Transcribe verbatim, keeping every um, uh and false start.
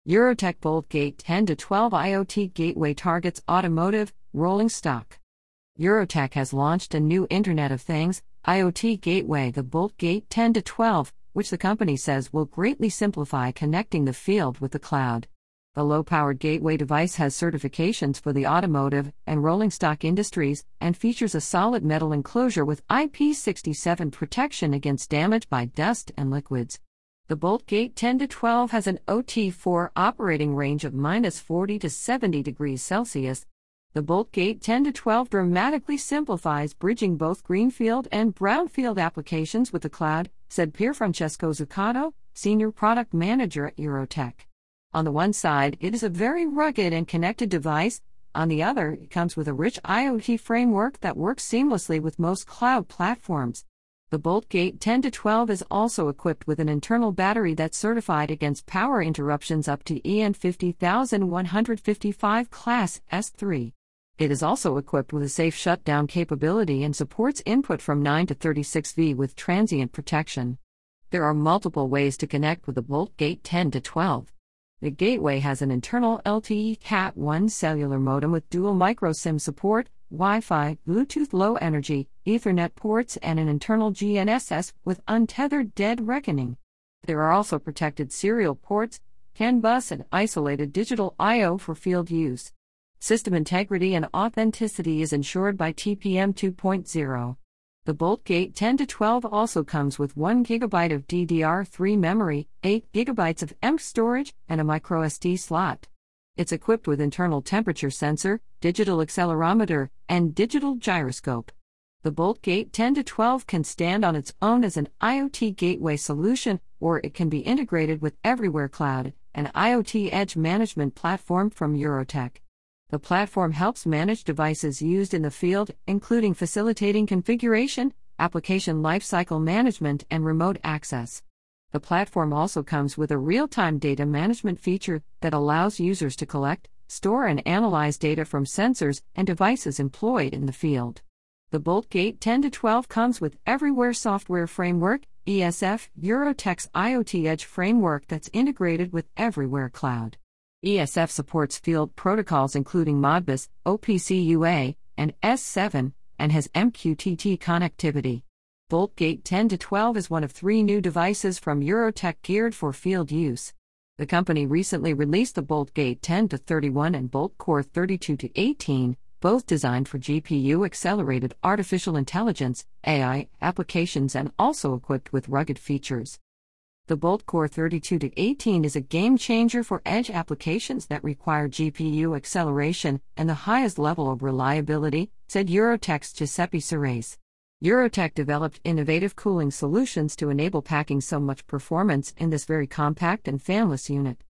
Eurotech BoltGate ten to twelve IoT gateway targets automotive, rolling stock. Eurotech has launched a new Internet of Things, IoT gateway, the BoltGate ten to twelve, which the company says will greatly simplify connecting the field with the cloud. The low-powered gateway device has certifications for the automotive and rolling stock industries and features a solid metal enclosure with I P six seven protection against damage by dust and liquids. The BoltGate ten to twelve has an O T four operating range of minus forty to seventy degrees Celsius. The BoltGate ten to twelve dramatically simplifies bridging both greenfield and brownfield applications with the cloud, said Pierfrancesco Zuccato, Senior Product Manager at Eurotech. On the one side, it is a very rugged and connected device. On the other, it comes with a rich IoT framework that works seamlessly with most cloud platforms. The BoltGate ten to twelve is also equipped with an internal battery that's certified against power interruptions up to E N fifty thousand one hundred fifty-five class S three. It is also equipped with a safe shutdown capability and supports input from nine to thirty-six volts with transient protection. There are multiple ways to connect with the BoltGate ten to twelve. The gateway has an internal L T E Cat one cellular modem with dual microSIM support, Wi-Fi, Bluetooth Low Energy, Ethernet ports, and an internal G N S S with untethered dead reckoning. There are also protected serial ports, CAN bus, and isolated digital I O for field use. System integrity and authenticity is ensured by T P M two point oh. The BoltGate ten to twelve also comes with one gigabyte of D D R three memory, eight gigabytes of E M P storage, and a microSD slot. It's equipped with internal temperature sensor, digital accelerometer, and digital gyroscope. The BoltGate ten to twelve can stand on its own as an IoT gateway solution, or it can be integrated with Everywhere Cloud, an IoT edge management platform from Eurotech. The platform helps manage devices used in the field, including facilitating configuration, application lifecycle management, and remote access. The platform also comes with a real-time data management feature that allows users to collect, store, and analyze data from sensors and devices employed in the field. The BoltGate ten to twelve comes with Everywhere Software Framework, E S F, Eurotech's IoT Edge framework that's integrated with Everywhere Cloud. E S F supports field protocols including Modbus, O P C U A, and S seven, and has M Q T T connectivity. BoltGate ten to twelve is one of three new devices from Eurotech geared for field use. The company recently released the BoltGate ten to thirty-one and BoltCore thirty-two to eighteen, both designed for G P U-accelerated artificial intelligence, A I, applications and also equipped with rugged features. The BoltCore thirty-two to eighteen is a game-changer for edge applications that require G P U acceleration and the highest level of reliability, said Eurotech's Giuseppe Cerese. Eurotech developed innovative cooling solutions to enable packing so much performance in this very compact and fanless unit.